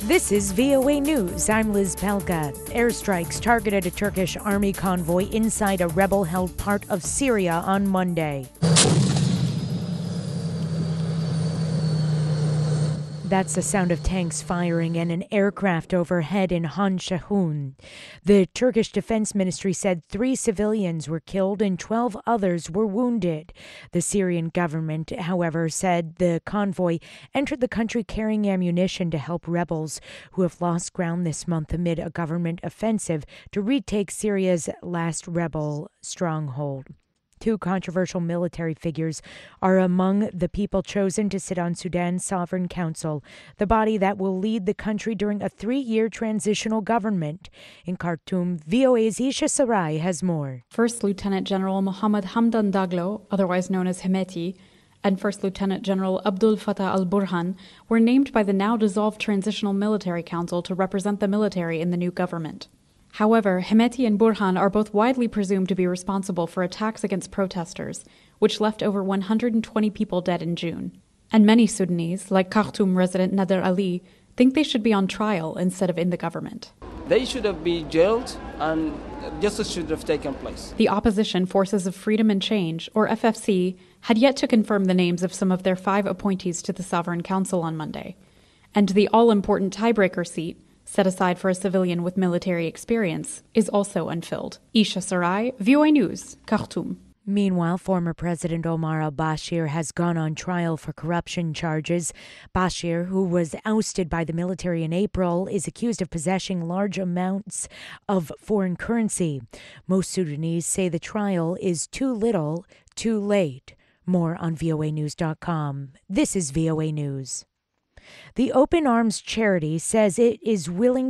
This is VOA News. I'm Liz Pelka. Airstrikes targeted a Turkish army convoy inside a rebel-held part of Syria on Monday. That's the sound of tanks firing and an aircraft overhead in Han Shahun. The Turkish Defense Ministry said 3 civilians were killed and 12 others were wounded. The Syrian government, however, said the convoy entered the country carrying ammunition to help rebels who have lost ground this month amid a government offensive to retake Syria's last rebel stronghold. 2 controversial military figures are among the people chosen to sit on Sudan's Sovereign Council, the body that will lead the country during a 3-year transitional government. In Khartoum, VOA's Isha Sarai has more. First Lieutenant General Mohammed Hamdan Daglo, otherwise known as Hemeti, and First Lieutenant General Abdul Fattah al-Burhan were named by the now-dissolved Transitional Military Council to represent the military in the new government. However, Hemeti and Burhan are both widely presumed to be responsible for attacks against protesters, which left over 120 people dead in June. And many Sudanese, like Khartoum resident Nader Ali, think they should be on trial instead of in the government. They should have been jailed and justice should have taken place. The opposition Forces of Freedom and Change, or FFC, had yet to confirm the names of some of their 5 appointees to the Sovereign Council on Monday. And the all-important tiebreaker seat, set aside for a civilian with military experience, is also unfilled. Isha Sarai, VOA News, Khartoum. Meanwhile, former President Omar al-Bashir has gone on trial for corruption charges. Bashir, who was ousted by the military in April, is accused of possessing large amounts of foreign currency. Most Sudanese say the trial is too little, too late. More on voanews.com. This is VOA News. The Open Arms charity says it is willing